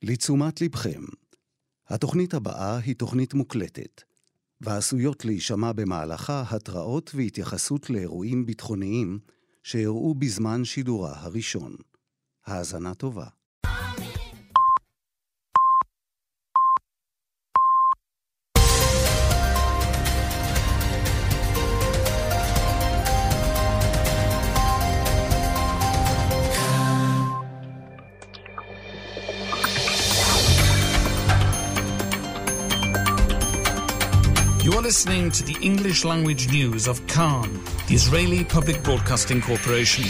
לתשומת לבכם. התוכנית הבאה היא תוכנית מוקלטת, ועשויות להישמע במהלכה התראות והתייחסות לאירועים ביטחוניים שאירעו בזמן שידורה הראשון. האזנה טובה. You're listening to the English language news of Khan, the Israeli Public Broadcasting Corporation.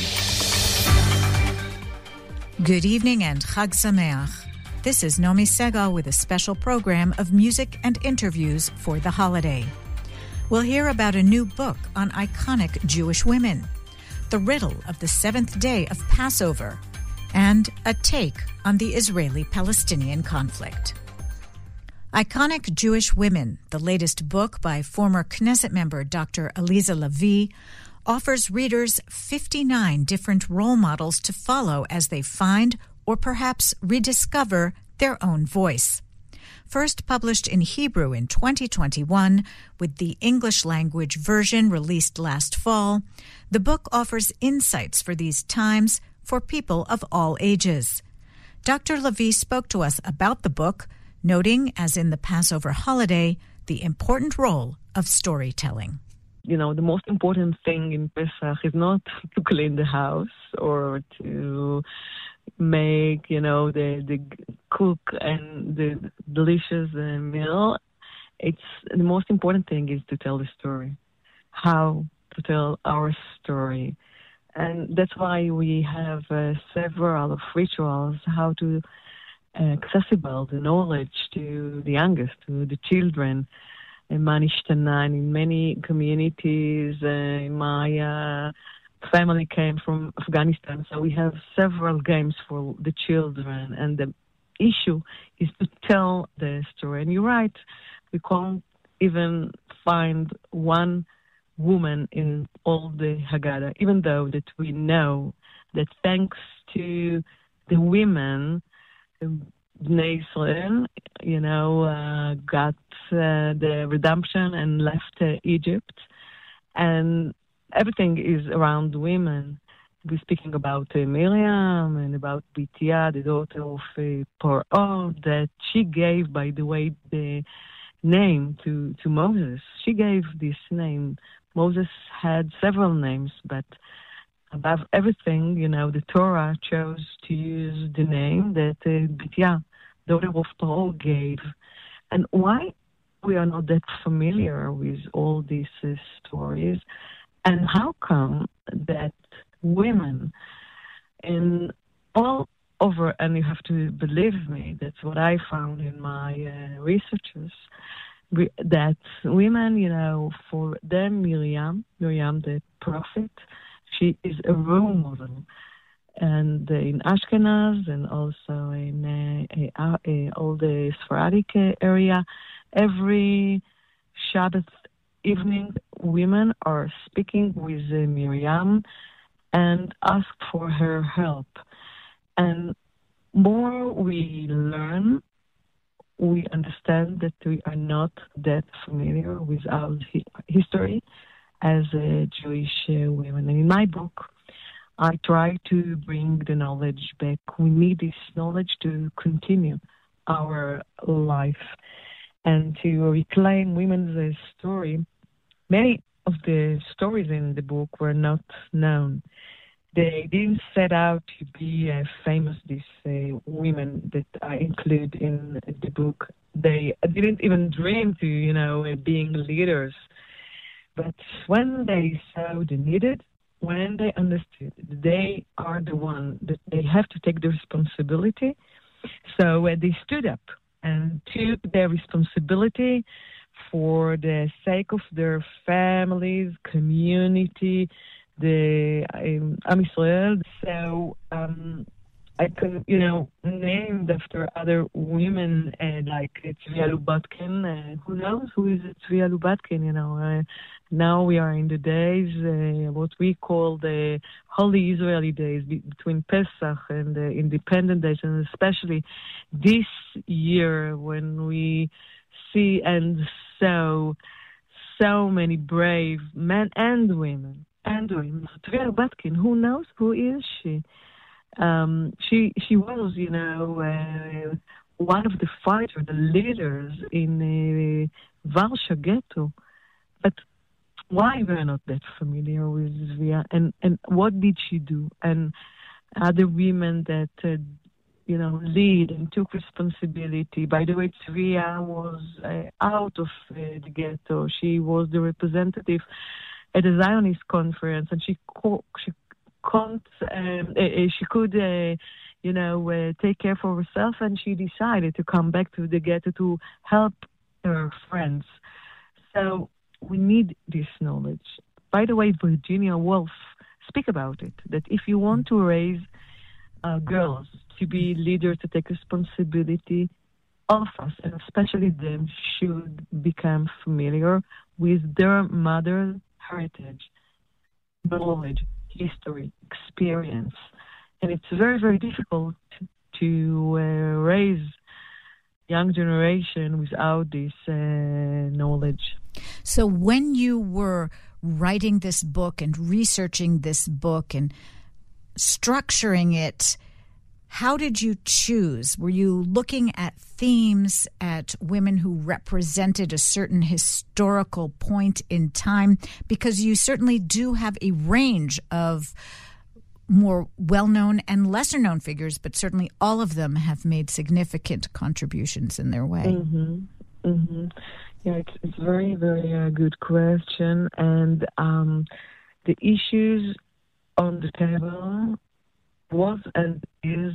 Good evening and Chag Sameach. This is Nomi Segal with a special program of music and interviews for the holiday. We'll hear about a new book on iconic Jewish women, the riddle of the seventh day of Passover, and a take on the Israeli-Palestinian conflict. Iconic Jewish Women, the latest book by former Knesset member Dr. Aliza Levi, offers readers 59 different role models to follow as they find or perhaps rediscover their own voice. First published in Hebrew in 2021, with the English language version released last fall, the book offers insights for these times for people of all ages. Dr. Levi spoke to us about the book, noting, as in the Passover holiday, the important role of storytelling. You know, the most important thing in Pesach is not to clean the house or to make, the cook and the delicious meal. It's the most important thing is to tell the story, how to tell our story. And that's why we have several of rituals, how to accessible the knowledge to the youngest, to the children. In many communities, my family came from Afghanistan, so we have several games for the children, and the issue is to tell the story. And you're right, we can't even find one woman in all the Haggadah, even though that we know that thanks to the women, Bnei Israel, got the redemption and left Egypt. And everything is around women. We're speaking about Miriam and about Bitya, the daughter of Paro, that she gave, by the way, the name to Moses. She gave this name. Moses had several names, but above everything, the Torah chose to use the name that Bitya, daughter of Paro, gave. And why we are not that familiar with all these stories, and how come that women in all over, and you have to believe me, that's what I found in my researches, that women, for them, Miriam the prophet, she is a role model. And in Ashkenaz and also in all the Sephardic area, every Shabbat evening, women are speaking with Miriam and ask for her help. And more we learn, we understand that we are not that familiar with our history as Jewish women. And in my book, I try to bring the knowledge back. We need this knowledge to continue our life and to reclaim women's story. Many of the stories in the book were not known. They didn't set out to be famous, these women that I include in the book. They didn't even dream to, being leaders. But when they saw the needed, when they understood they are the one that they have to take the responsibility, so they stood up and took their responsibility for the sake of their families, community, the Am Yisrael. So I can, named after other women like Tzvia Lubatkin. Who knows who is Tzvia Lubatkin? Now we are in the days, what we call the Holy Israeli days, between Pesach and the Independent Days, and especially this year when we see and so many brave men and women. Tzvia Lubatkin, who knows who is she? She was, one of the fighters, the leaders in Warsaw Ghetto. But why we're not that familiar with Tzvia, and what did she do? And other women that, lead and took responsibility. By the way, Tzvia was out of the ghetto. She was the representative at the Zionist conference, and she could, take care for herself, and she decided to come back to the ghetto to help her friends. So we need this knowledge. By the way, Virginia Woolf speak about it, that if you want to raise girls to be leaders, to take responsibility, all of us, and especially them, should become familiar with their mother's heritage, knowledge, history, experience. And it's very, very difficult to raise young generation without this knowledge. So when you were writing this book and researching this book and structuring it, how did you choose? Were you looking at themes, at women who represented a certain historical point in time? Because you certainly do have a range of more well-known and lesser-known figures, but certainly all of them have made significant contributions in their way. Mm-hmm. Mm-hmm. Yeah, it's very, very good question. And the issues on the table was and is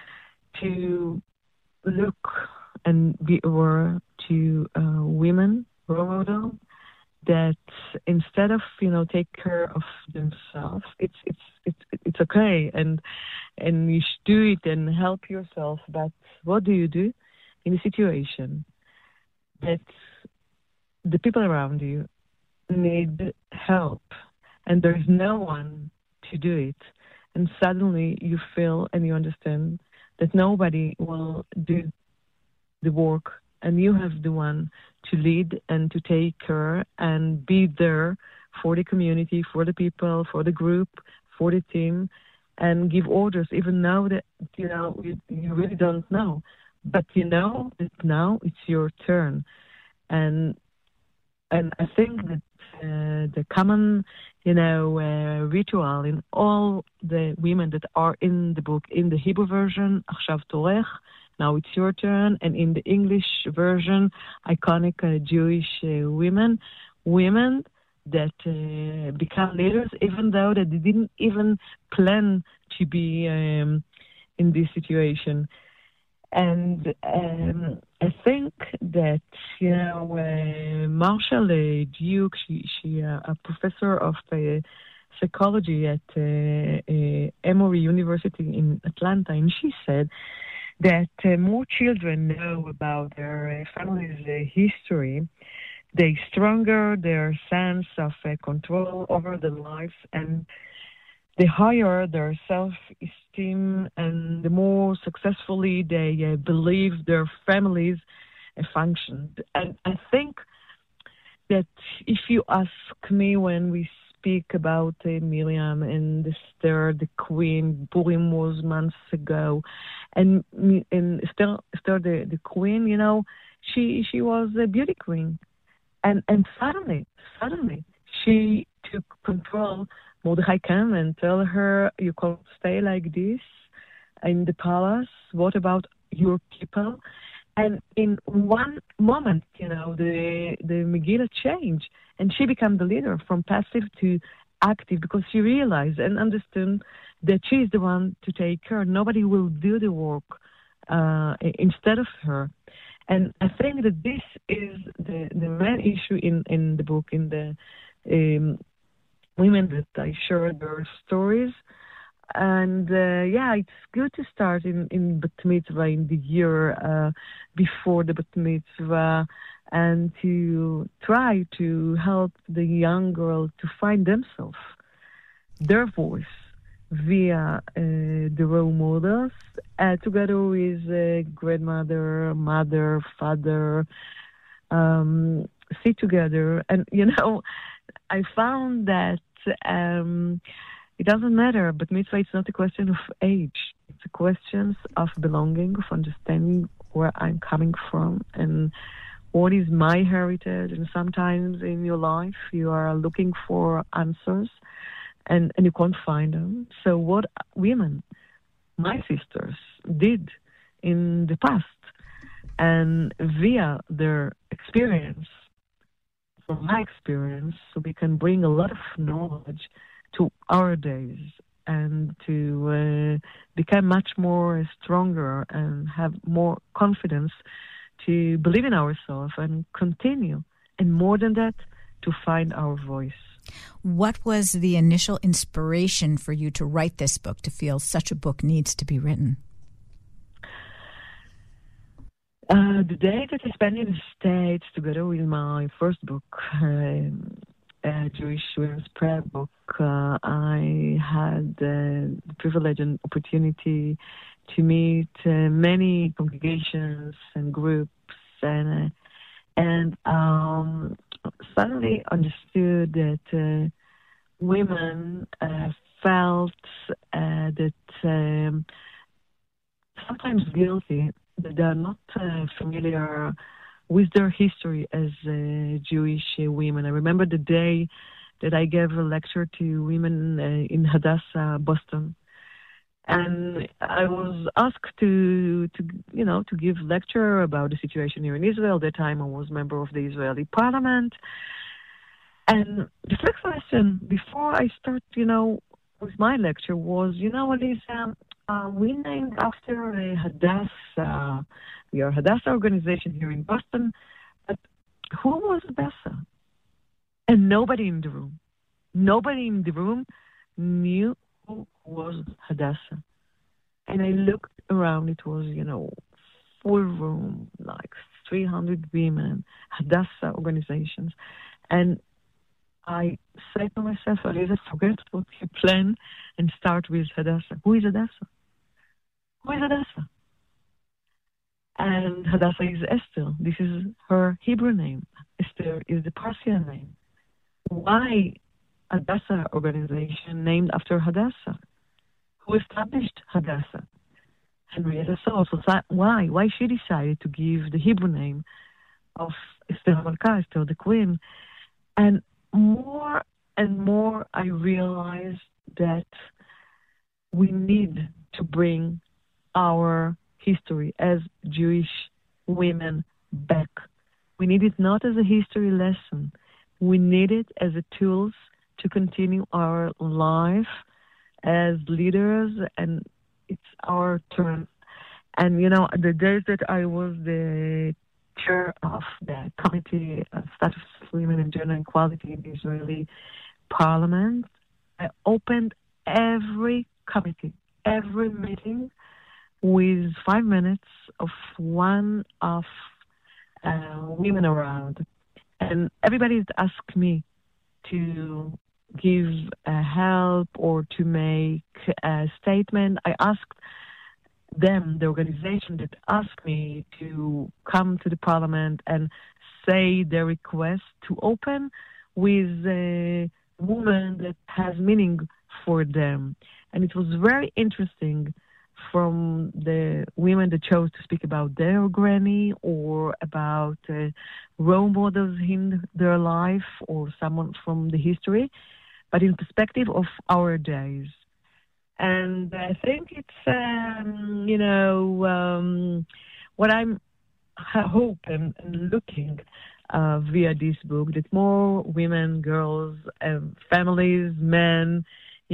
to look and be aware to women, role model, that instead of take care of themselves, it's okay, and you should do it and help yourself. But what do you do in a situation that the people around you need help and there's no one to do it? And suddenly you feel and you understand that nobody will do the work, and you have the one to lead and to take care and be there for the community, for the people, for the group, for the team, and give orders, even though that you really don't know. But you know that now it's your turn. And I think that the common, ritual in all the women that are in the book, in the Hebrew version, Achshav Torech, now it's your turn, and in the English version, iconic Jewish women that become leaders, even though that they didn't even plan to be in this situation. And I think that, Marshall Duke, she a professor of psychology at Emory University in Atlanta, and she said that more children know about their family's history, the stronger their sense of control over their lives, and the higher their self-esteem, and the more successfully they believe their families function. And I think that if you ask me, when we speak about Miriam and Esther, the queen, Purim was months ago, and Esther the queen, she was a beauty queen. And suddenly, she took control. Mordechai came and tell her, you can't stay like this in the palace. What about your people? And in one moment, the Megillah changed, and she became the leader from passive to active, because she realized and understood that she is the one to take care. Nobody will do the work instead of her. And I think that this is the main issue in the book, in the women that I shared their stories. And it's good to start in Bat Mitzvah in the year before the Bat Mitzvah, and to try to help the young girl to find themselves, their voice, via the role models, together with grandmother, mother, father, sit together. And, I found that it doesn't matter, but mitzvah, it's not a question of age. It's a question of belonging, of understanding where I'm coming from and what is my heritage. And sometimes in your life, you are looking for answers and you can't find them. So what women, my sisters, did in the past, and via their experience, from my experience, so we can bring a lot of knowledge to our days and to become much more stronger and have more confidence to believe in ourselves and continue. And more than that, to find our voice. What was the initial inspiration for you to write this book, to feel such a book needs to be written? The day that I spent in the States together with my first book, Jewish Women's Prayer book, I had the privilege and opportunity to meet many congregations and groups, and suddenly understood that women felt that sometimes guilty that they are not familiar with their history as Jewish women. I remember the day that I gave a lecture to women in Hadassah, Boston, and I was asked to give lecture about the situation here in Israel. At that time, I was member of the Israeli Parliament, and the first question before I start, with my lecture was, Elisa, we named after Hadassah. We are a Hadassah organization here in Boston, but who was Hadassah? And nobody in the room knew who was Hadassah. And I looked around, it was, full room, like 300 women, Hadassah organizations. And I said to myself, Elisa, forget what you plan and start with Hadassah. Who is Hadassah? And Hadassah is Esther. This is her Hebrew name. Esther is the Persian name. Why Hadassah organization named after Hadassah? Who established Hadassah? Henrietta Sowell. So why she decided to give the Hebrew name of Esther HaMalka, Esther the Queen? And more I realized that we need to bring our history as Jewish women back. We need it not as a history lesson. We need it as a tools to continue our life as leaders, and it's our turn. And, the days that I was the chair of the Committee on Status of Women and Gender Equality in the Israeli Parliament, I opened every committee, every meeting with 5 minutes of one of women around. And everybody asked me to give help or to make a statement. I asked them, the organization that asked me to come to the parliament and say their request to open with a woman that has meaning for them. And it was very interesting from the women that chose to speak about their granny or about role models in their life or someone from the history, but in perspective of our days. And I think it's, what I'm hoping and looking via this book, that more women, girls, families, men,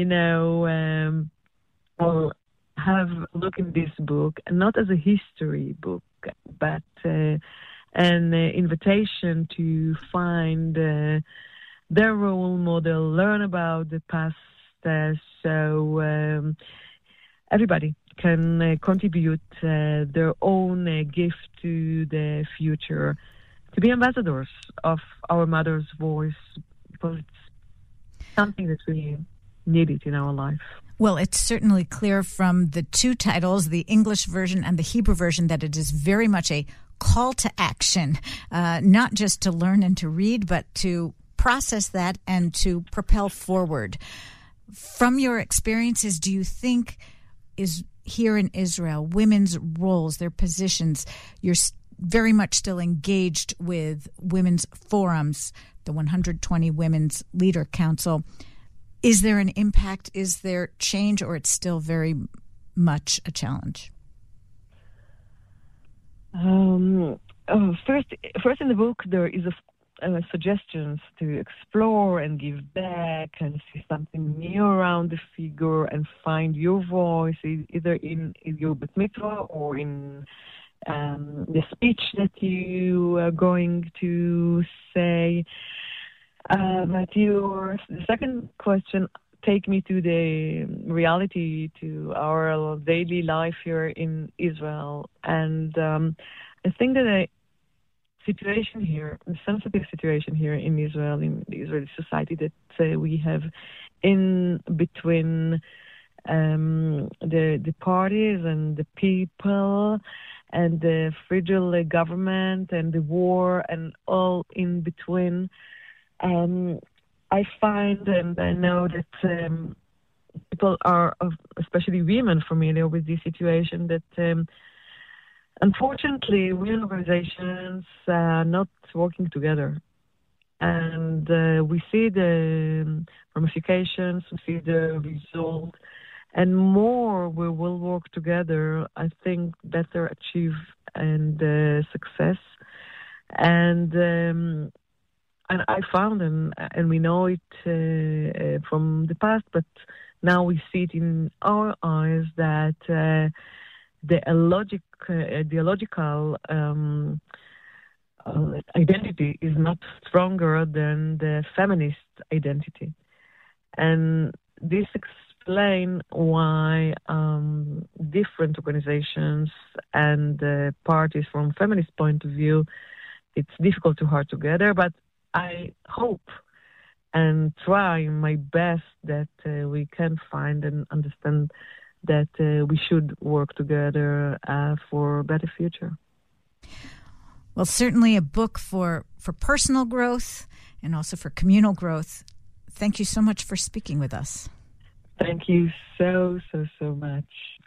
will have a look in this book, and not as a history book, but an invitation to find their role model, learn about the past So everybody can contribute their own gift to the future, to be ambassadors of our mother's voice, because it's something that we needed in our life. Well, it's certainly clear from the two titles, the English version and the Hebrew version, that it is very much a call to action, not just to learn and to read, but to process that and to propel forward. From your experiences, do you think is here in Israel, women's roles, their positions, you're very much still engaged with women's forums, the 120 Women's Leader Council. Is there an impact? Is there change, or it's still very much a challenge? First in the book, there is suggestions to explore and give back and see something new around the figure and find your voice, either in your bat mitzvah or in the speech that you are going to say. But the second question take me to the reality, to our daily life here in Israel. And I think that the sensitive situation here in Israel, in the Israeli society that we have in between the parties and the people and the fragile government and the war and all in between. I find and I know that people are, especially women, familiar with this situation, that unfortunately women organizations are not working together. And we see the ramifications, we see the result, and more we will work together, I think better achieve and success. And I found, and we know it from the past, but now we see it in our eyes, that the ideological identity is not stronger than the feminist identity. And this explains why different organizations and parties from feminist point of view, it's difficult to hold together, but I hope and try my best that we can find and understand that we should work together for a better future. Well, certainly a book for personal growth and also for communal growth. Thank you so much for speaking with us. Thank you so much.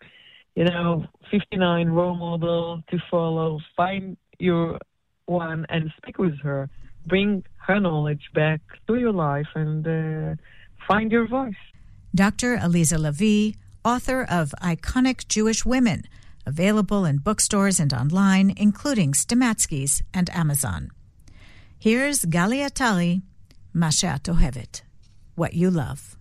59 role model to follow. Find your one and speak with her. Bring her knowledge back to your life and find your voice. Dr. Aliza Lavie, author of Iconic Jewish Women, available in bookstores and online, including Stamatsky's and Amazon. Here's Gali Atali, Ma She'at Ohevet, What You Love.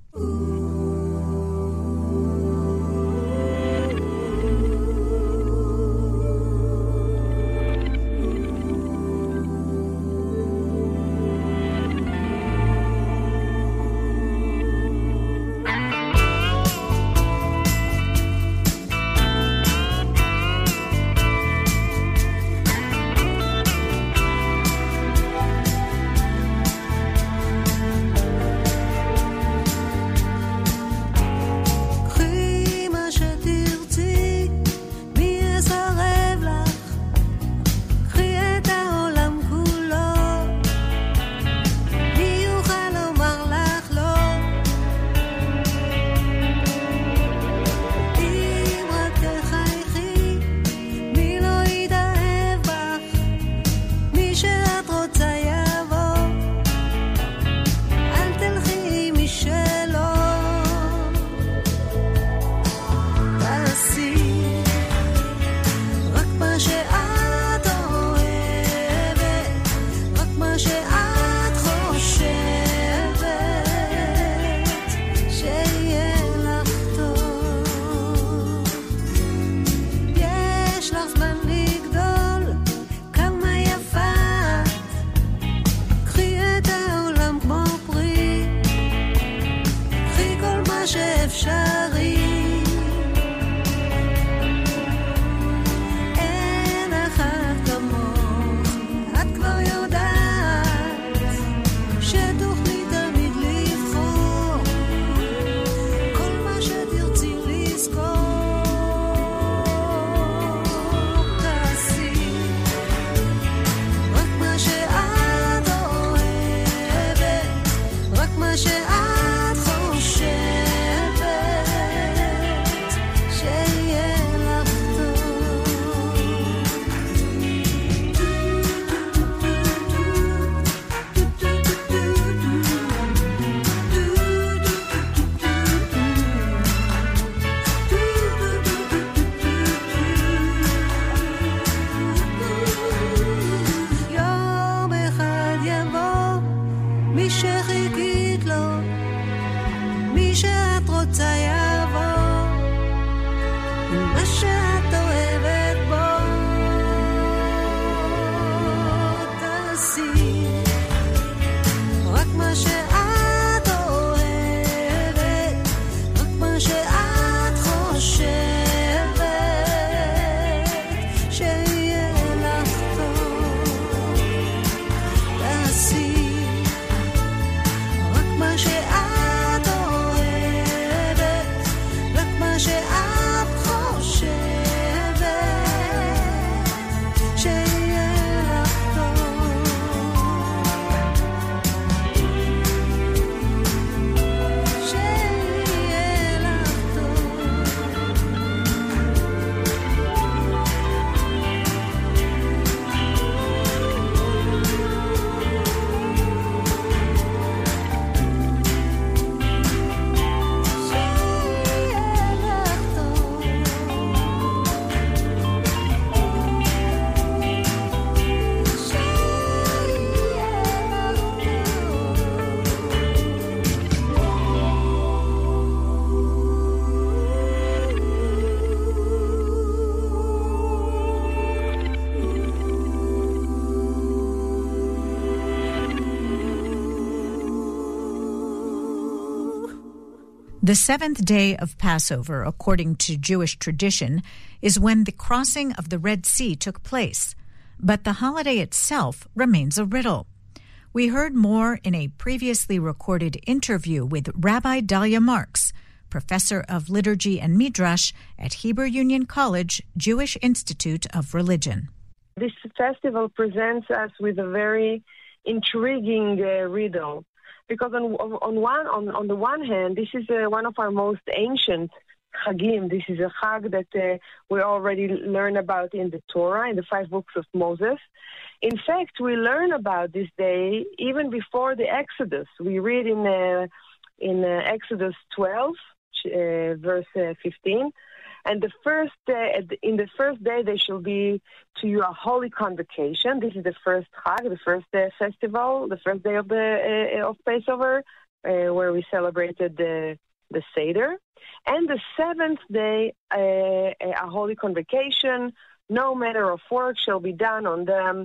The seventh day of Passover, according to Jewish tradition, is when the crossing of the Red Sea took place. But the holiday itself remains a riddle. We heard more in a previously recorded interview with Rabbi Dalia Marks, professor of liturgy and midrash at Hebrew Union College, Jewish Institute of Religion. This festival presents us with a very intriguing riddle. Because on the one hand, this is one of our most ancient Chagim. This is a Chag that we already learn about in the Torah, in the 5 books of Moses. In fact, we learn about this day even before the Exodus. We read in Exodus 12, verse 15, and in the first day there shall be to you a holy convocation. This is the first Chag, the first festival, the first day of Passover, where we celebrated the Seder. And the 7th day, a holy convocation. No manner of work shall be done on them,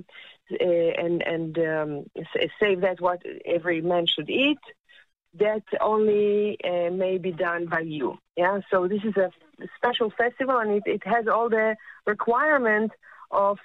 save that what every man should eat. That only may be done by you. Yeah, so this is a special festival, and it has all the requirements of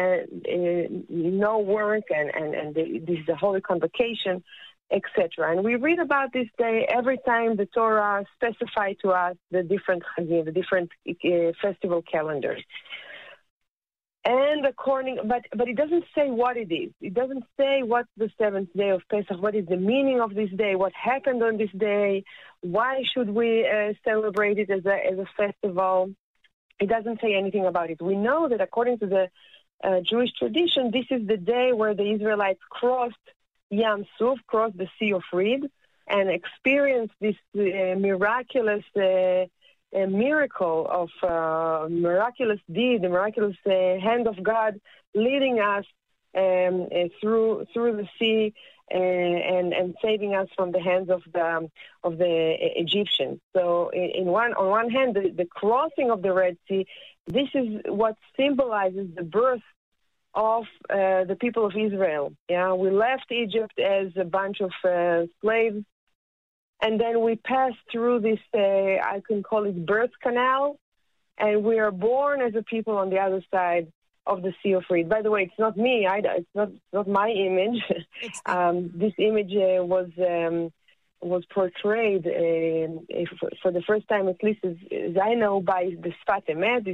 no work and this is a holy convocation, etc. And we read about this day every time the Torah specifies to us the different chagim, the different festival calendars. And but it doesn't say what it is. It doesn't say what's the 7th day of Pesach, what is the meaning of this day, what happened on this day, why should we celebrate it as a festival. It doesn't say anything about it. We know that according to the Jewish tradition, this is the day where the Israelites crossed Yam Suf, crossed the Sea of Reed, and experienced this miraculous a miracle of miraculous deed, the miraculous hand of God leading us through the sea and saving us from the hands of the Egyptians. So on one hand, the crossing of the Red Sea, this is what symbolizes the birth of the people of Israel. Yeah, we left Egypt as a bunch of slaves. And then we pass through this, I can call it birth canal, and we are born as a people on the other side of the Sea of Reed. By the way, it's not me either. It's not my image. This image was portrayed for the first time, at least as I know, by the Sfat Emet,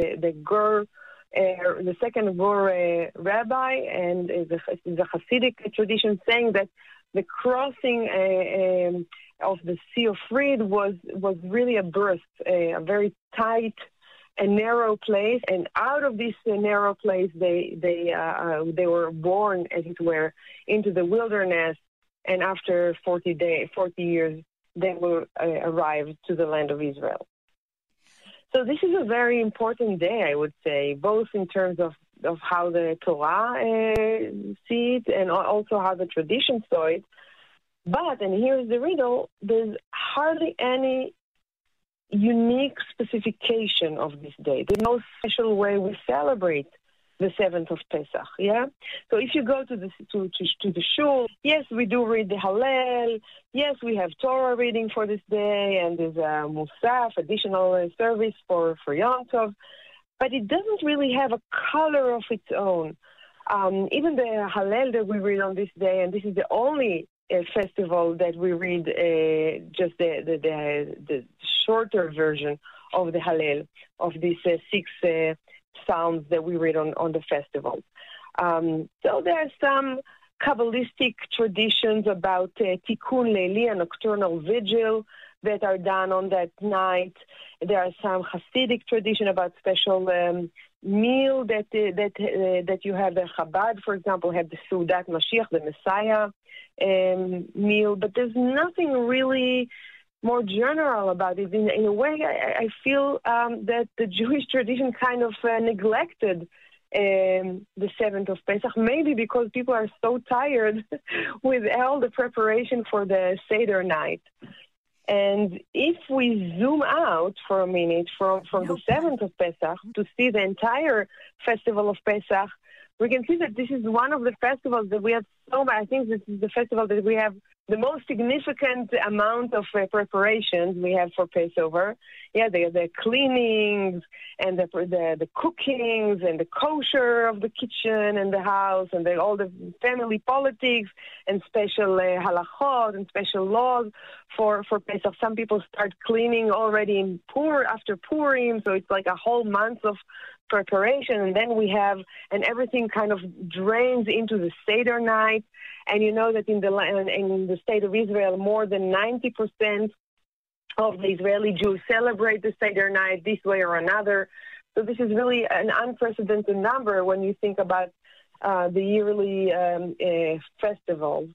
the second Gur rabbi, and the Hasidic tradition saying that the crossing of the Sea of Reed was really a birth, a very tight and narrow place, and out of this narrow place they were born, as it were, into the wilderness, and after 40 years they will arrive to the land of Israel. So this is a very important day, I would say, both in terms of how the Torah see it and also how the tradition saw it. But, and here's the riddle, there's hardly any unique specification of this day. There's no special way we celebrate the 7th of Pesach, yeah? So if you go to the shul, yes, we do read the Hallel, yes, we have Torah reading for this day, and there's a Musaf, additional service for Yom Tov, but it doesn't really have a color of its own. Even the Hallel that we read on this day, and this is the only festival that we read just the shorter version of the Hallel, of these 6 psalms that we read on the festival. So there are some Kabbalistic traditions about Tikkun Leili, a nocturnal vigil that are done on that night. There are some Hasidic tradition about special meal that you have. The Chabad, for example, have the Seudat Mashiach, the Messiah meal, but there's nothing really more general about it. In a way, I feel that the Jewish tradition kind of neglected the 7th of Pesach, maybe because people are so tired with all the preparation for the Seder night. And if we zoom out for a minute from the 7th of Pesach to see the entire festival of Pesach, we can see that this is one of the festivals that we have I think this is the festival that we have the most significant amount of preparations we have for Passover. Yeah, the cleanings and the cookings and the kosher of the kitchen and the house and all the family politics and special halachot and special laws for Pesach. Some people start cleaning already in after Purim, so it's like a whole month of preparation, and then and everything kind of drains into the Seder night. And you know that in the state of Israel, more than 90% of the Israeli Jews celebrate the Seder night this way or another. So this is really an unprecedented number when you think about the yearly festivals.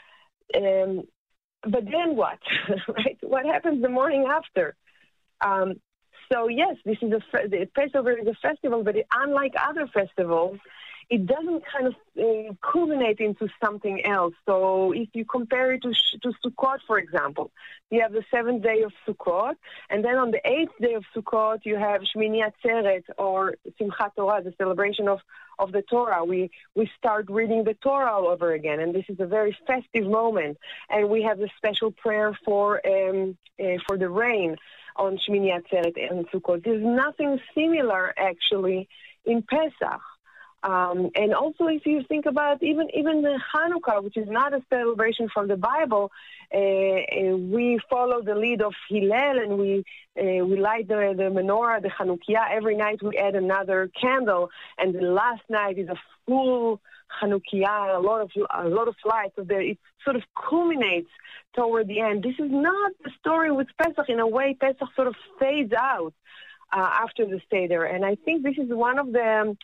But then what? Right? What happens the morning after? So yes, the Passover is a festival, but unlike other festivals, it doesn't kind of culminate into something else. So if you compare it to Sukkot, for example, you have the 7th day of Sukkot, and then on the 8th day of Sukkot, you have Shmini Atzeret, or Simchat Torah, the celebration of the Torah. We start reading the Torah all over again, and this is a very festive moment. And we have the special prayer for the rain on Shmini Atzeret and Sukkot. There's nothing similar, actually, in Pesach. And also, if you think about even the Hanukkah, which is not a celebration from the Bible, we follow the lead of Hillel, and we light the menorah, the Chanukiah. Every night we add another candle, and the last night is a full Chanukiah, a lot of light. So it sort of culminates toward the end. This is not the story with Pesach. In a way, Pesach sort of fades out after the Seder, and I think this is one of the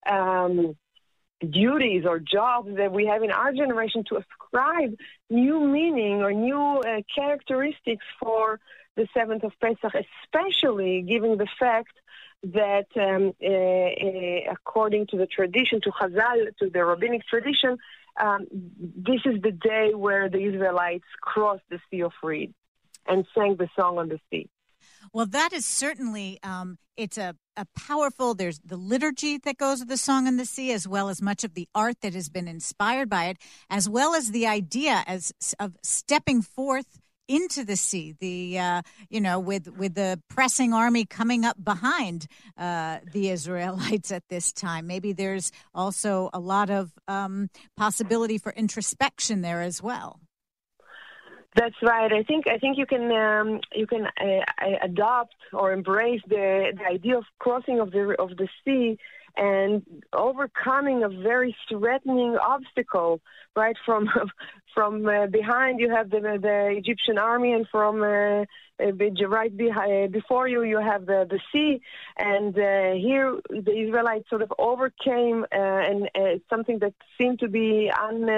duties or jobs that we have in our generation to ascribe new meaning or new characteristics for the 7th of Pesach, especially given the fact that according to the tradition, to Chazal, to the rabbinic tradition, this is the day where the Israelites crossed the Sea of Reed and sang the song on the sea. Well, that is certainly, it's a powerful, there's the liturgy that goes with the Song on the Sea, as well as much of the art that has been inspired by it, as well as the idea of stepping forth into the sea, with the pressing army coming up behind the Israelites at this time. Maybe there's also a lot of possibility for introspection there as well. That's right. I think you can adopt or embrace the idea of crossing of the sea and overcoming a very threatening obstacle. Right from behind you have the Egyptian army, and from right before you have the sea. And here the Israelites sort of overcame and something that seemed to be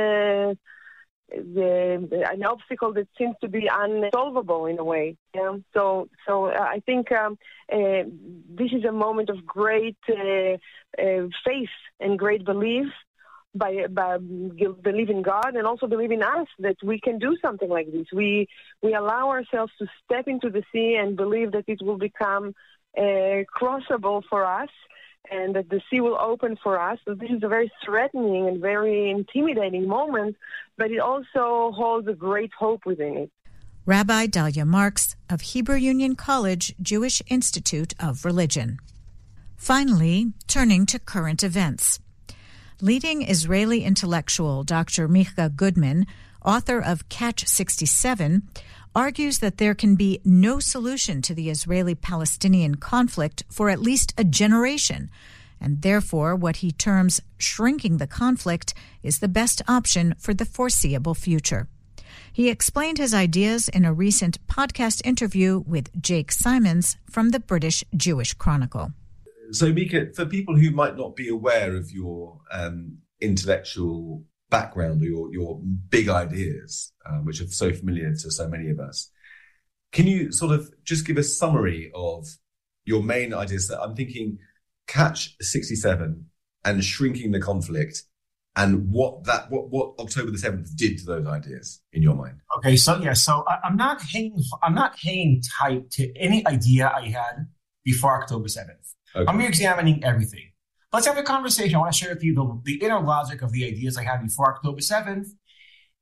an obstacle that seems to be unsolvable in a way. Yeah. So I think this is a moment of great faith and great belief by believe in God and also believe in us that we can do something like this. We allow ourselves to step into the sea and believe that it will become crossable for us, and that the sea will open for us. So this is a very threatening and very intimidating moment, but it also holds a great hope within it. Rabbi Dalia Marks of Hebrew Union College Jewish Institute of Religion. Finally, turning to current events. Leading Israeli intellectual Dr. Micha Goodman, author of Catch 67, argues that there can be no solution to the Israeli-Palestinian conflict for at least a generation, and therefore what he terms shrinking the conflict is the best option for the foreseeable future. He explained his ideas in a recent podcast interview with Jake Simons from the British Jewish Chronicle. So, Micha, for people who might not be aware of your intellectual background or your big ideas, which are so familiar to so many of us, can you sort of just give a summary of your main ideas? That I'm thinking Catch 67 and shrinking the conflict, and what October the 7th did to those ideas in your mind. Okay, so I'm not hanging tight to any idea I had before October 7th. Okay. I'm re-examining everything. Let's have a conversation. I want to share with you the inner logic of the ideas I had before October 7th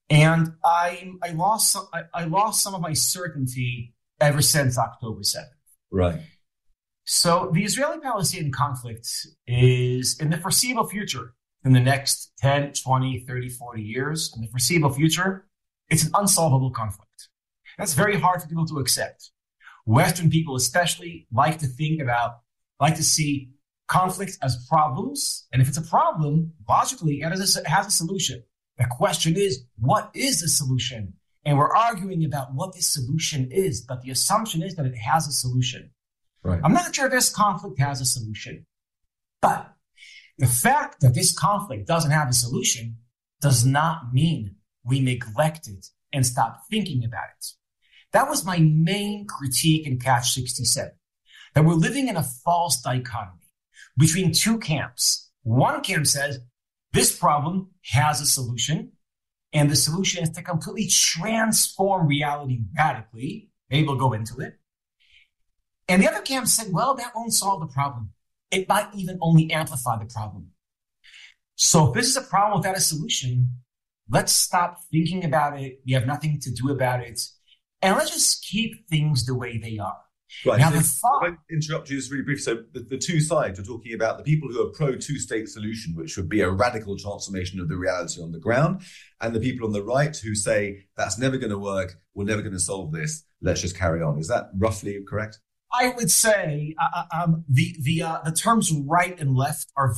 And I lost some of my certainty ever since October 7th. Right. So the Israeli-Palestinian conflict is in the foreseeable future, in the next 10, 20, 30, 40 years, in the foreseeable future, it's an unsolvable conflict. That's very hard for people to accept. Western people especially like to see conflict as problems. And if it's a problem, logically, it has a solution. The question is, what is the solution? And we're arguing about what this solution is, but the assumption is that it has a solution. Right. I'm not sure this conflict has a solution, but the fact that this conflict doesn't have a solution does not mean we neglect it and stop thinking about it. That was my main critique in Catch 67, that we're living in a false dichotomy between two camps. One camp says this problem has a solution, and the solution is to completely transform reality radically. Maybe we'll go into it. And the other camp said, well, that won't solve the problem. It might even only amplify the problem. So if this is a problem without a solution, let's stop thinking about it. We have nothing to do about it. And let's just keep things the way they are. Right. Now, so if I interrupt you just really briefly. So the two sides are talking about the people who are pro two-state solution, which would be a radical transformation of the reality on the ground, and the people on the right who say that's never going to work, we're never going to solve this, let's just carry on. Is that roughly correct? I would say the terms right and left are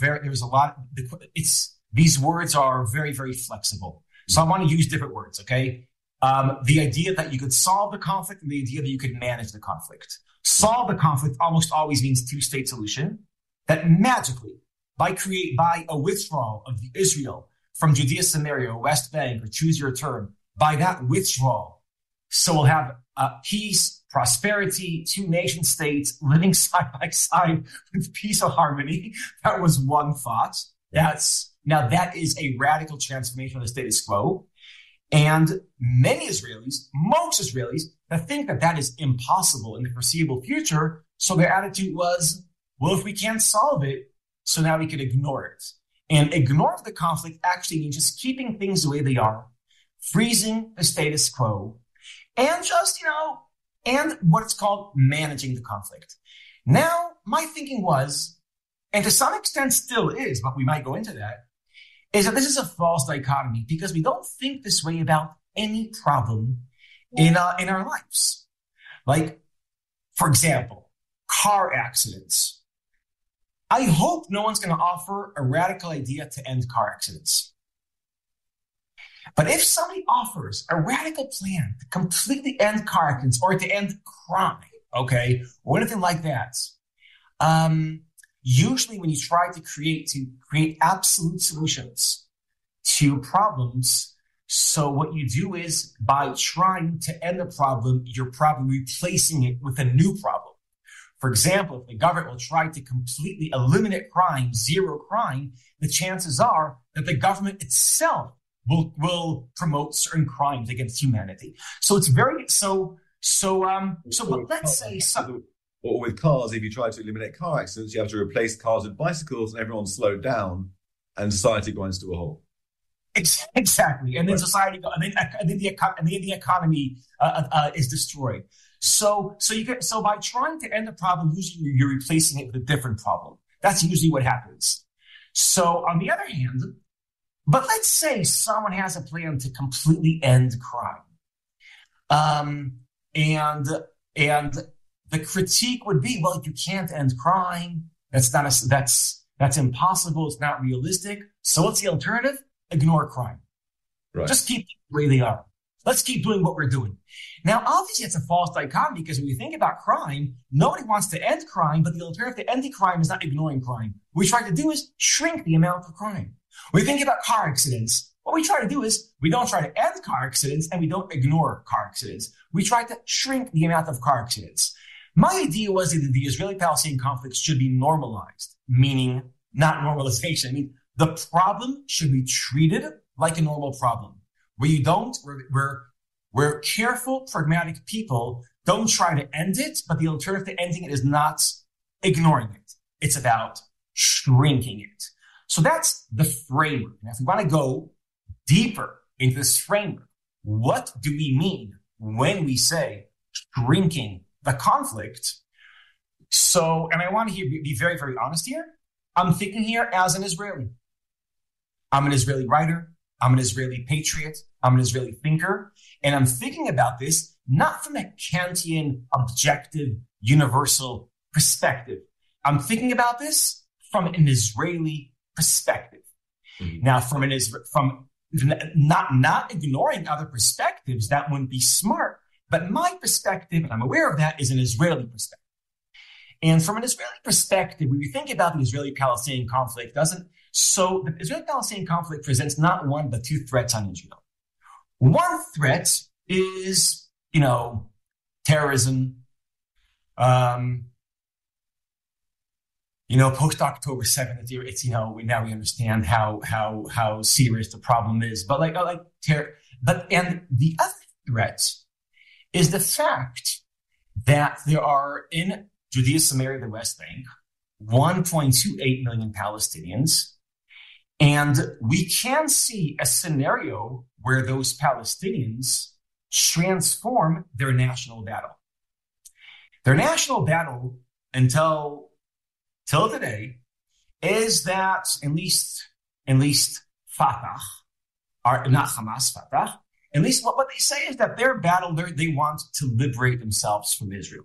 these words are very, very flexible. So I want to use different words, okay? The idea that you could solve the conflict and the idea that you could manage the conflict. Solve the conflict almost always means two-state solution, that magically, by a withdrawal of Israel from Judea, Samaria, West Bank, or choose your term, by that withdrawal, so we'll have peace, prosperity, two nation states living side by side with peace and harmony. That was one thought. That is a radical transformation of the status quo. And most Israelis, that think that is impossible in the foreseeable future. So their attitude was, well, if we can't solve it, so now we can ignore it. And ignore the conflict actually means just keeping things the way they are, freezing the status quo, and just, and what's called managing the conflict. Now, my thinking was, and to some extent still is, but we might go into that, is that this is a false dichotomy because we don't think this way about any problem in our lives. Like, for example, car accidents. I hope no one's going to offer a radical idea to end car accidents. But if somebody offers a radical plan to completely end car accidents or to end crime, okay, or anything like that, usually when you try to create absolute solutions to problems, so what you do is by trying to end a problem, you're probably replacing it with a new problem. For example, if the government will try to completely eliminate crime, zero crime, the chances are that the government itself will promote certain crimes against humanity. So it's very but let's say so. Or with cars, if you try to eliminate car accidents, you have to replace cars with bicycles, and everyone's slowed down, and society grinds to a halt. Exactly, and then society, and then the economy is destroyed. So by trying to end a problem, usually you're replacing it with a different problem. That's usually what happens. So on the other hand, but let's say someone has a plan to completely end crime, and the critique would be, well, you can't end crime. That's impossible. It's not realistic. So what's the alternative? Ignore crime. Right. Just keep the way they are. Let's keep doing what we're doing. Now, obviously, it's a false dichotomy because when you think about crime, nobody wants to end crime, but the alternative to ending crime is not ignoring crime. What we try to do is shrink the amount of crime. When we think about car accidents, what we try to do is we don't try to end car accidents and we don't ignore car accidents. We try to shrink the amount of car accidents. My idea was that the Israeli-Palestinian conflict should be normalized, meaning not normalization. I mean, the problem should be treated like a normal problem. We're careful, pragmatic people don't try to end it, but the alternative to ending it is not ignoring it. It's about shrinking it. So that's the framework. Now, if we want to go deeper into this framework, what do we mean when we say shrinking the conflict? So, and I want to be very, very honest here. I'm thinking here as an Israeli. I'm an Israeli writer. I'm an Israeli patriot. I'm an Israeli thinker. And I'm thinking about this not from a Kantian, objective, universal perspective. I'm thinking about this from an Israeli perspective. Mm-hmm. Now, from not ignoring other perspectives, that wouldn't be smart. But my perspective, and I'm aware of that, is an Israeli perspective. And from an Israeli perspective, when you think about the Israeli-Palestinian conflict, the Israeli-Palestinian conflict presents not one, but two threats on Israel. One threat is, terrorism, post-October 7th, it's, now we understand how serious the problem is. But and the other threat is the fact that there are in Judea, Samaria, the West Bank, 1.28 million Palestinians. And we can see a scenario where those Palestinians transform their national battle. Their national battle until today is that at least Fatah, or not Hamas, Fatah, at least what they say is that their battle, they want to liberate themselves from Israel.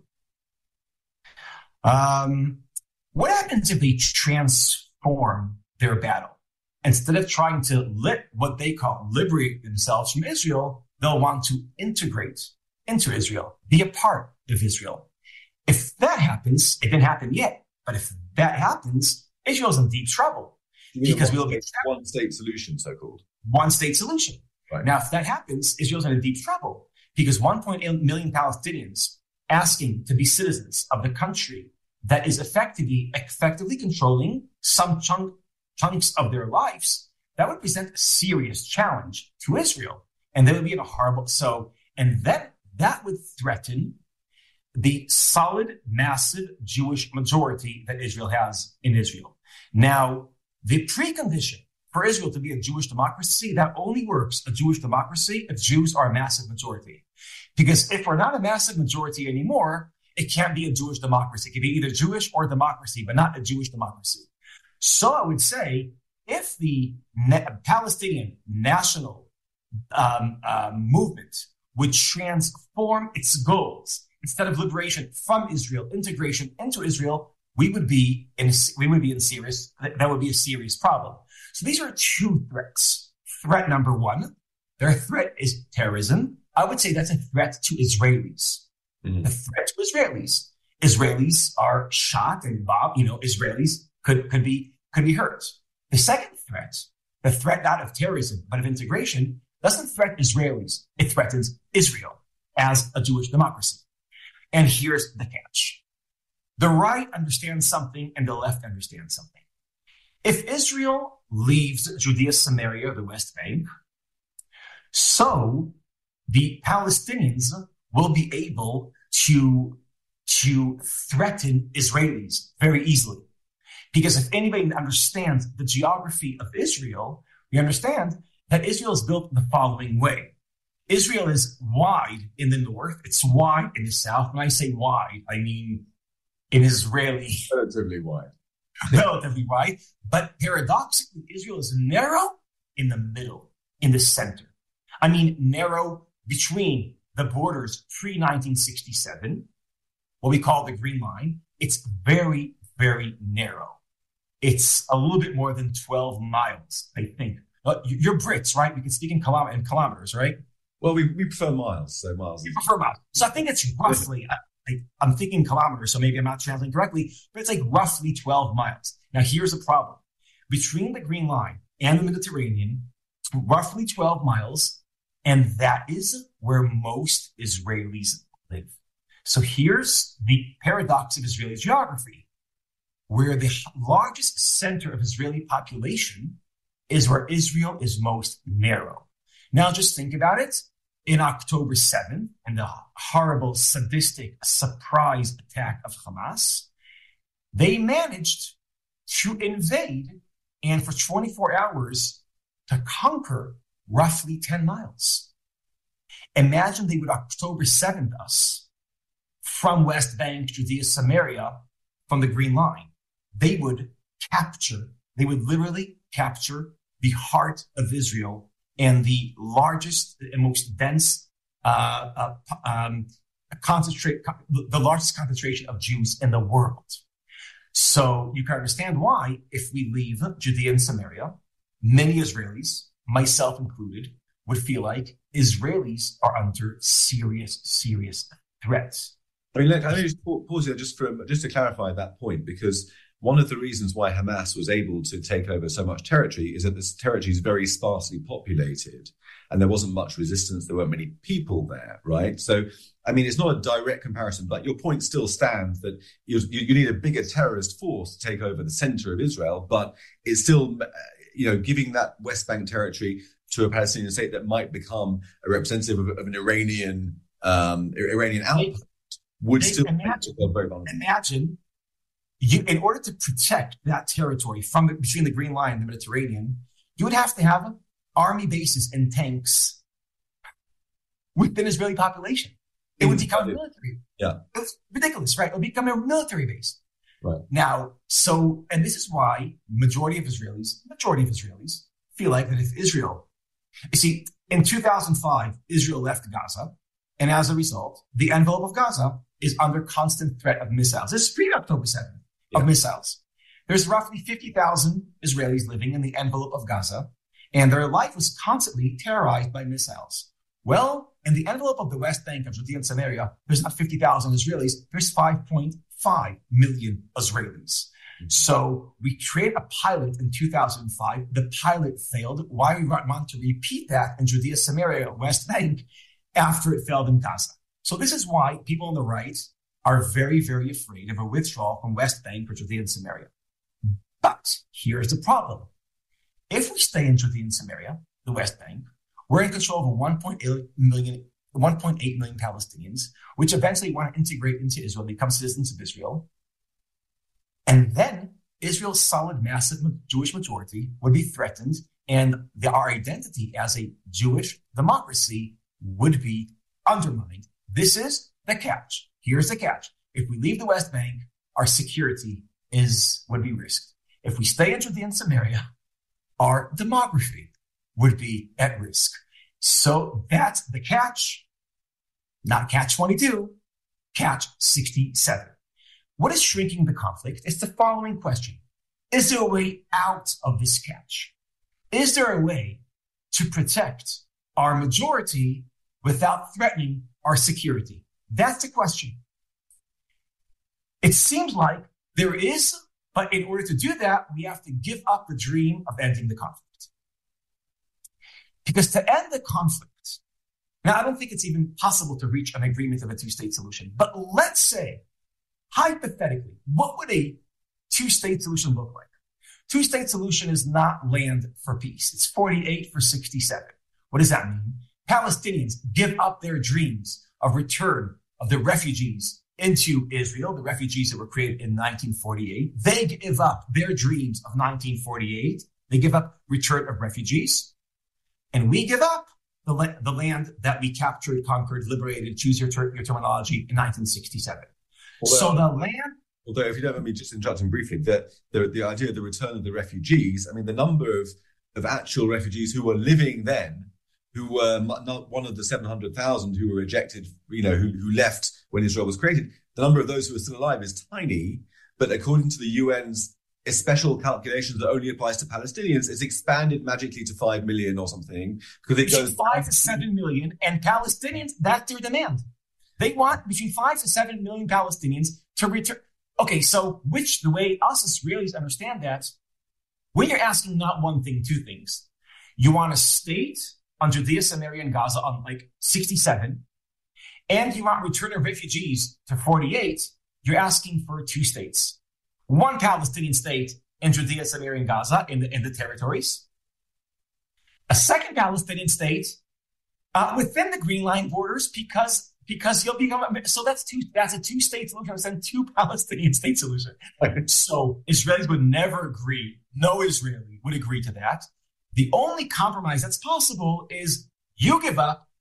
What happens if they transform their battle? Instead of trying to what they call liberate themselves from Israel, they'll want to integrate into Israel, be a part of Israel. If that happens, it didn't happen yet, but if that happens, Israel's in deep trouble because we'll get one state solution, so-called. One state solution. Right. Now, if that happens, Israel's in deep trouble because 1.8 million Palestinians asking to be citizens of the country that is effectively controlling some chunks of their lives, that would present a serious challenge to Israel. And they would be in a horrible, and that would threaten the solid, massive Jewish majority that Israel has in Israel. Now, the precondition for Israel to be a Jewish democracy, that only works a Jewish democracy if Jews are a massive majority. Because if we're not a massive majority anymore, it can't be a Jewish democracy. It can be either Jewish or democracy, but not a Jewish democracy. So I would say if the Palestinian national movement would transform its goals, instead of liberation from Israel, integration into Israel, we would be in serious. That would be a serious problem. So these are two threats. Threat number one, their threat is terrorism. I would say that's a threat to Israelis. Mm-hmm. The threat to Israelis are shot and bombed. Israelis could be hurt. The second threat, the threat not of terrorism but of integration, doesn't threaten Israelis. It threatens Israel as a Jewish democracy. And here's the catch. The right understands something and the left understands something. If Israel leaves Judea, Samaria, the West Bank, so the Palestinians will be able to threaten Israelis very easily. Because if anybody understands the geography of Israel, we understand that Israel is built the following way. Israel is wide in the north. It's wide in the south. When I say wide, I mean in Israeli. Relatively wide. Relatively wide. But paradoxically, Israel is narrow in the middle, in the center. I mean, narrow between the borders pre-1967, what we call the Green Line. It's very, very narrow. It's a little bit more than 12 miles, I think. You're Brits, right? We can speak in kilometers, right? Well, we prefer miles, so miles. We prefer miles. So I think it's roughly, I'm thinking kilometers, so maybe I'm not translating correctly, but it's like roughly 12 miles. Now, here's the problem. Between the Green Line and the Mediterranean, roughly 12 miles, and that is where most Israelis live. So here's the paradox of Israeli geography, where the largest center of Israeli population is where Israel is most narrow. Now, just think about it. In October 7th, and the horrible, sadistic surprise attack of Hamas, they managed to invade and for 24 hours to conquer roughly 10 miles. Imagine they would October 7th us from West Bank, Judea, Samaria, from the Green Line. They would literally capture the heart of Israel and the largest and most dense the largest concentration of Jews in the world. So you can understand why, if we leave Judea and Samaria, many Israelis, myself included, would feel like Israelis are under serious, serious threats. I mean, look, I just pause here just to clarify that point, because one of the reasons why Hamas was able to take over so much territory is that this territory is very sparsely populated and there wasn't much resistance. There weren't many people there, right? So, I mean, it's not a direct comparison, but your point still stands that you need a bigger terrorist force to take over the center of Israel, but it's still, giving that West Bank territory to a Palestinian state that might become a representative of an Iranian outpost would still very vulnerable. Imagine. In order to protect that territory between the Green Line and the Mediterranean, you would have to have army bases and tanks within Israeli population. It would become a military. Yeah. It's ridiculous, right? It would become a military base. Right. Now, and this is why majority of Israelis feel like that if Israel, you see, in 2005, Israel left Gaza, and as a result, the envelope of Gaza is under constant threat of missiles. This is pre-October 7th. Of missiles. There's roughly 50,000 Israelis living in the envelope of Gaza, and their life was constantly terrorized by missiles. Well, in the envelope of the West Bank of Judea and Samaria, there's not 50,000 Israelis, there's 5.5 million Israelis. So we created a pilot in 2005. The pilot failed. Why we want to repeat that in Judea, Samaria, West Bank, after it failed in Gaza. So this is why people on the right are very, very afraid of a withdrawal from West Bank or Judea and Samaria. But here's the problem. If we stay in Judea and Samaria, the West Bank, we're in control of 1.8 million Palestinians, which eventually want to integrate into Israel, become citizens of Israel. And then Israel's solid, massive Jewish majority would be threatened, and our identity as a Jewish democracy would be undermined. This is the catch. Here's the catch. If we leave the West Bank, our security would be risked. If we stay in Judea and Samaria, our demography would be at risk. So that's the catch. Not catch 22, catch 67. What is shrinking the conflict? It's the following question. Is there a way out of this catch? Is there a way to protect our majority without threatening our security? That's the question. It seems like there is, but in order to do that, we have to give up the dream of ending the conflict. Because to end the conflict, now I don't think it's even possible to reach an agreement of a two-state solution, but let's say, hypothetically, what would a two-state solution look like? Two-state solution is not land for peace. It's 48 for 67. What does that mean? Palestinians give up their dreams of return of the refugees into Israel, the refugees that were created in 1948. They give up their dreams of 1948. They give up return of refugees. And we give up the land that we captured, conquered, liberated, choose your terminology, in 1967. Although, if you don't mind me just interrupting briefly, the idea of the return of the refugees, I mean, the number of actual refugees who were living then, who were not one of the 700,000 who were ejected, who left when Israel was created, the number of those who are still alive is tiny. But according to the UN's special calculations that only applies to Palestinians, it's expanded magically to 5 million or something. Because it goes 5 to 7 million, and Palestinians, that's their demand. They want between 5 to 7 million Palestinians to return. Okay, so the way us Israelis understand that, when you're asking not one thing, two things. You want a state on Judea, Samaria, and Gaza on 67, and you want return of refugees to 48, you're asking for two states. One Palestinian state in Judea, Samaria, and Gaza in the territories. A second Palestinian state within the Green Line borders because you'll become, so that's a two-state solution. It's a two Palestinian state solution. So Israelis would never agree. No Israeli would agree to that. The only compromise that's possible is you give up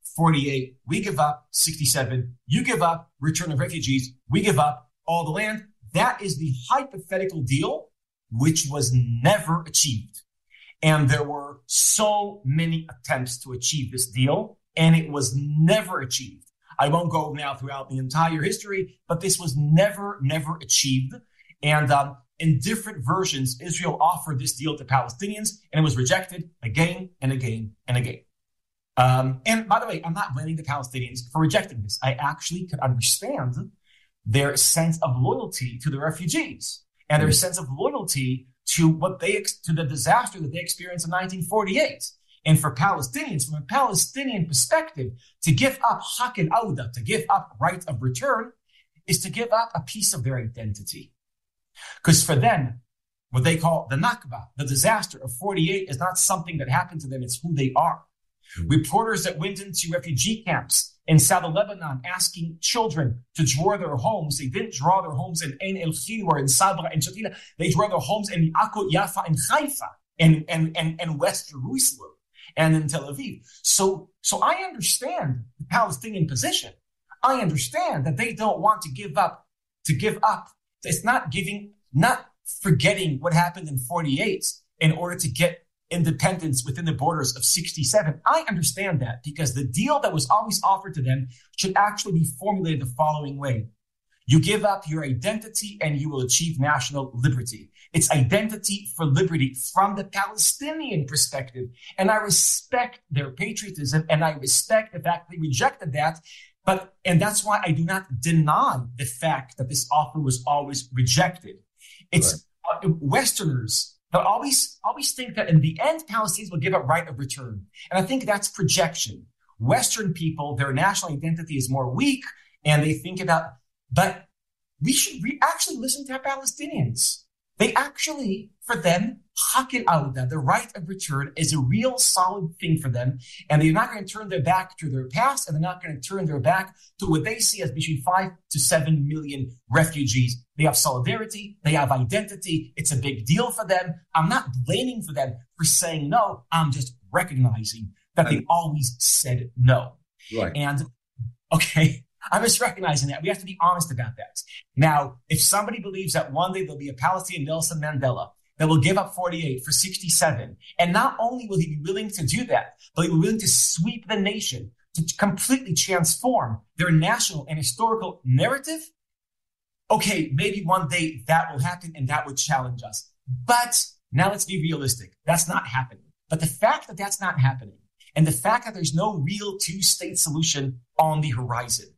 48, we give up 67, you give up return of refugees, we give up all the land. That is the hypothetical deal, which was never achieved. And there were so many attempts to achieve this deal, and it was never achieved. I won't go now throughout the entire history, but this was never achieved. And in different versions, Israel offered this deal to Palestinians, and it was rejected again and again and again. And by the way, I'm not blaming the Palestinians for rejecting this. I actually could understand their sense of loyalty to the refugees and their sense of loyalty to to the disaster that they experienced in 1948. And for Palestinians, from a Palestinian perspective, to give up hak el-auda, to give up right of return, is to give up a piece of their identity. Because for them, what they call the Nakba, the disaster of 48, is not something that happened to them, it's who they are. Reporters that went into refugee camps in southern Lebanon asking children to draw their homes. They didn't draw their homes in Ein El-Khir or in Sabra and Shatila. They draw their homes in Akko, Yafa, and Haifa, and West Jerusalem, and in Tel Aviv. So I understand the Palestinian position. I understand that they don't want to give up. It's not forgetting what happened in 48 in order to get independence within the borders of 67. I understand that, because the deal that was always offered to them should actually be formulated the following way. You give up your identity and you will achieve national liberty. It's identity for liberty from the Palestinian perspective. And I respect their patriotism, and I respect the fact they rejected that. And that's why I do not deny the fact that this offer was always rejected. It's Westerners that always think that in the end, Palestinians will give up right of return. And I think that's projection. Western people, their national identity is more weak, and they think about, but we should actually listen to our Palestinians. They actually, for them, hak el-auda, the right of return, is a real solid thing for them. And they're not going to turn their back to their past, and they're not going to turn their back to what they see as between 5 to 7 million refugees. They have solidarity. They have identity. It's a big deal for them. I'm not blaming for them for saying no. I'm just recognizing that they always said no. Right. And, okay, I'm just recognizing that. We have to be honest about that. Now, if somebody believes that one day there'll be a Palestinian Nelson Mandela that will give up 48 for 67, and not only will he be willing to do that, but he will be willing to sweep the nation, to completely transform their national and historical narrative, okay, maybe one day that will happen and that would challenge us. But now let's be realistic. That's not happening. But the fact that that's not happening, and the fact that there's no real two-state solution on the horizon,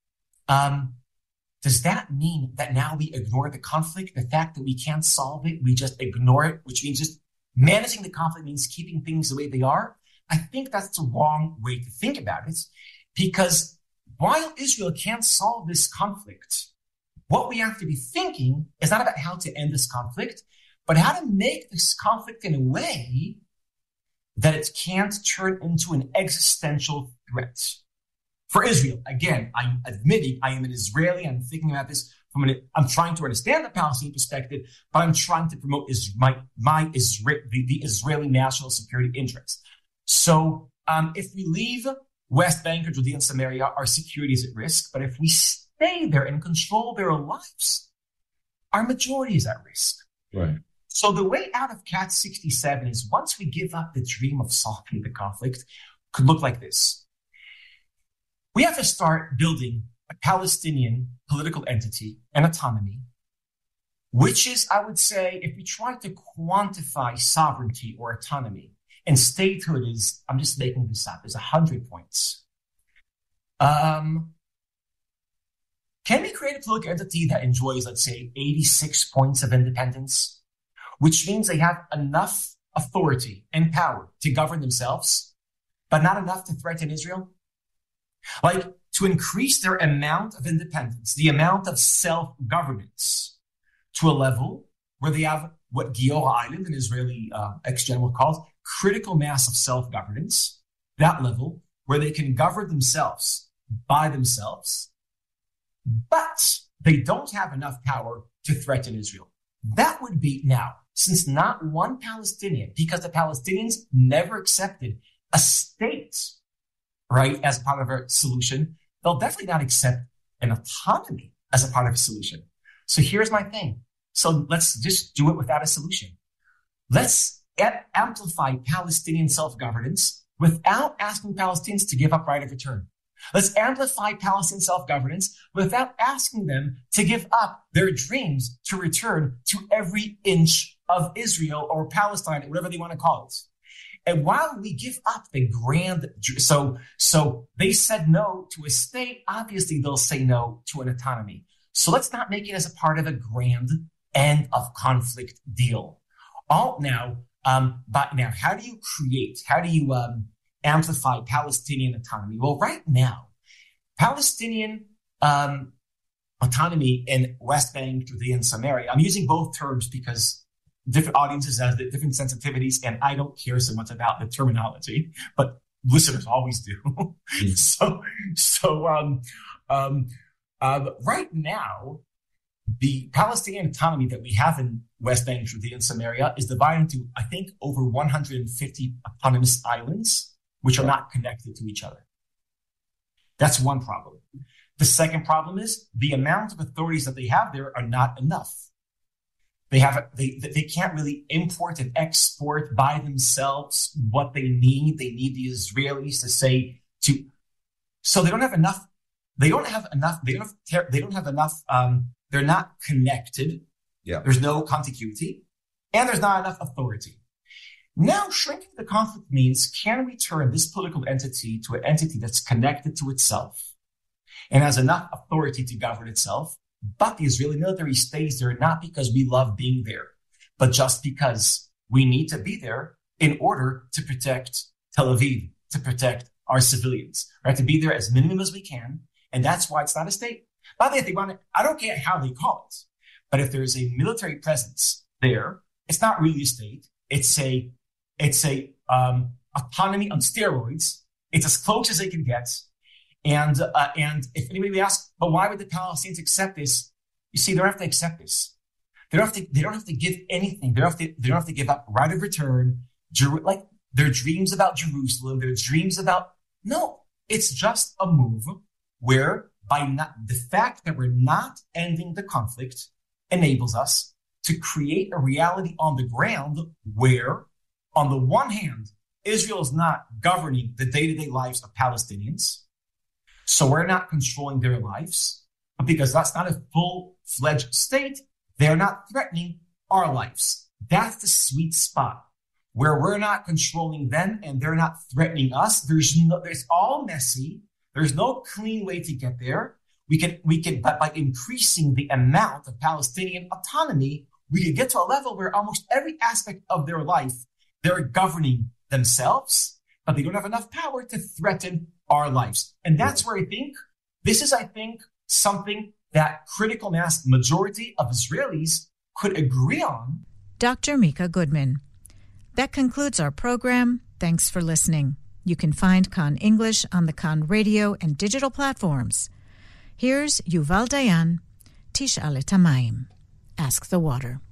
does that mean that now we ignore the conflict? The fact that we can't solve it, we just ignore it, which means just managing the conflict means keeping things the way they are? I think that's the wrong way to think about it, because while Israel can't solve this conflict, what we have to be thinking is not about how to end this conflict, but how to make this conflict in a way that it can't turn into an existential threat. For Israel, again, I'm admitting I am an Israeli. I'm thinking about this I'm trying to understand the Palestinian perspective, but I'm trying to promote the Israeli national security interest. So if we leave West Bank or Judea and Samaria, our security is at risk. But if we stay there and control their lives, our majority is at risk. Right. So the way out of Cat 67 is, once we give up the dream of solving the conflict, could look like this. We have to start building a Palestinian political entity and autonomy, which is, I would say, if we try to quantify sovereignty or autonomy, and statehood is, I'm just making this up, is 100 points. Can we create a political entity that enjoys, let's say, 86 points of independence, which means they have enough authority and power to govern themselves, but not enough to threaten Israel? Like, to increase their amount of independence, the amount of self-governance, to a level where they have what Giora Eiland, an Israeli ex-general, calls critical mass of self-governance, that level where they can govern themselves by themselves, but they don't have enough power to threaten Israel. That would be, now, since not one Palestinian, because the Palestinians never accepted a state right, as part of a solution, they'll definitely not accept an autonomy as a part of a solution. So here's my thing. So let's just do it without a solution. Let's amplify Palestinian self-governance without asking Palestinians to give up right of return. Let's amplify Palestinian self-governance without asking them to give up their dreams to return to every inch of Israel or Palestine, whatever they want to call it. And while we give up the grand, so they said no to a state, obviously they'll say no to an autonomy. So let's not make it as a part of a grand end of conflict deal. But now, how do you amplify Palestinian autonomy? Well, right now, Palestinian autonomy in West Bank, Judea, and Samaria, I'm using both terms because different audiences have different sensitivities, and I don't care so much about the terminology, but listeners always do. Right now, the Palestinian autonomy that we have in West Bank, Judea, and Samaria is divided into, I think, over 150 autonomous islands, which are not connected to each other. That's one problem. The second problem is the amount of authorities that they have there are not enough. They can't really import and export by themselves what they need. They need the Israelis so they don't have enough. They're not connected. Yeah. There's no contiguity, and there's not enough authority. Now, shrinking the conflict means, can we turn this political entity to an entity that's connected to itself and has enough authority to govern itself? But the Israeli military stays there not because we love being there, but just because we need to be there in order to protect Tel Aviv, to protect our civilians, right? To be there as minimum as we can. And that's why it's not a state. By the way, if they want to, I don't care how they call it, but if there's a military presence there, it's not really a state. It's a autonomy on steroids. It's as close as they can get. And if anybody asks, but why would the Palestinians accept this? You see, they don't have to accept this. They don't have to give anything. They don't have to give up right of return, like their dreams about Jerusalem, their dreams about, no, it's just a move where the fact that we're not ending the conflict enables us to create a reality on the ground where, on the one hand, Israel is not governing the day-to-day lives of Palestinians. So we're not controlling their lives, but because that's not a full-fledged state, they're not threatening our lives. That's the sweet spot where we're not controlling them and they're not threatening us. It's all messy. There's no clean way to get there. We can, but by increasing the amount of Palestinian autonomy, we could get to a level where almost every aspect of their life, they're governing themselves, but they don't have enough power to threaten our lives. And that's where I think something that critical mass majority of Israelis could agree on. Dr. Mika Goodman. That concludes our program. Thanks for listening. You can find Kan English on the Kan radio and digital platforms. Here's Yuval Dayan, Tish'al et Hamayim. Ask the Water.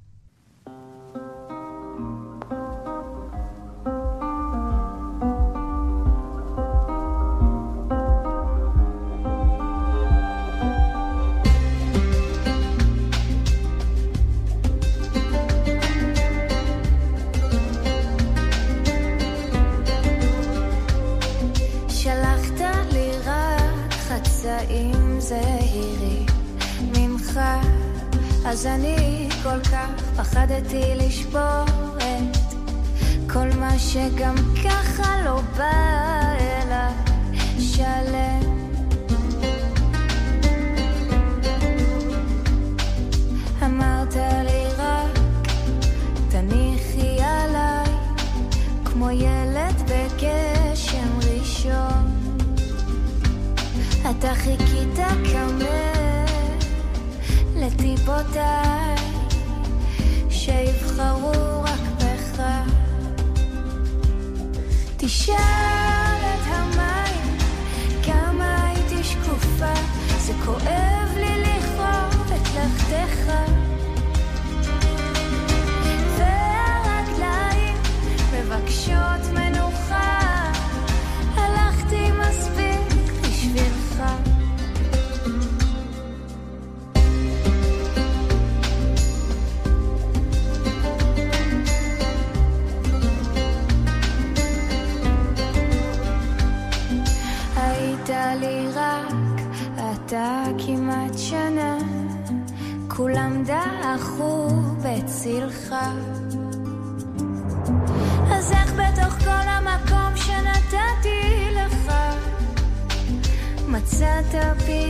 זהירי ממך, אז אני כל כך פחדתי לשבור את כל מה שגם ככה לא בא אליי שלם. אמרת לי רק תניחי עליי כמו ילד בגשם ראשון, אתה חיכית כמה לטיפותיי שיבחרו רק בך. תשאל את המים כמה הייתי שקופה, זה כואב לי לכאוב את לכתך, והרגליים מבקשות מנוחה, הלכתי מספיק אחו בצילך. אז איך בתוך כל המקום שנתתי לך מצאת בי